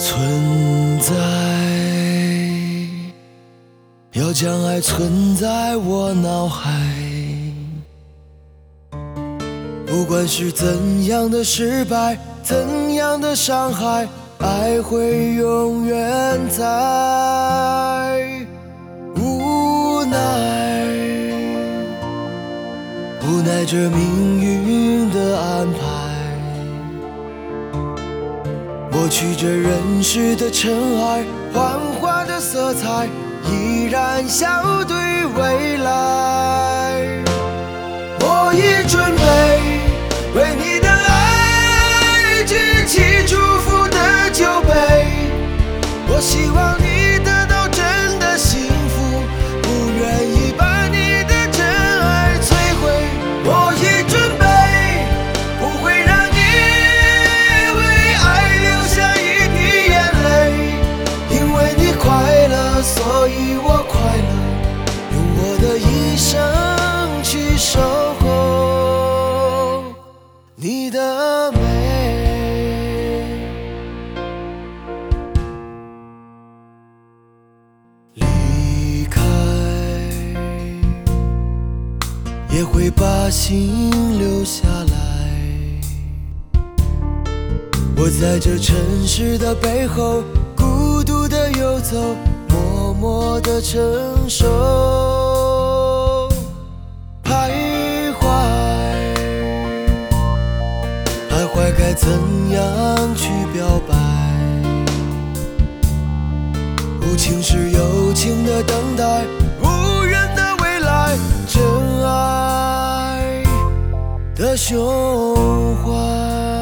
存在，要将爱存在我脑海。不管是怎样的失败，怎样的伤害，爱会永远在。无奈，无奈这命运的安排，抹去这人世的尘埃，幻化的色彩依然笑对未来。我已准备为你的爱举起祝福的酒杯，我希望你得到真的幸福，不愿意把你的真爱摧毁。我已准备不会让你为爱流下一滴眼泪，因为你快乐，所以我快乐，用我的一生去守候你的美。离开也会把心留下来，我在这城市的背后孤独的游走，默默的承受徘徊，徘徊该怎样去表白，无情是有情的等待，无人的未来，真爱的胸怀。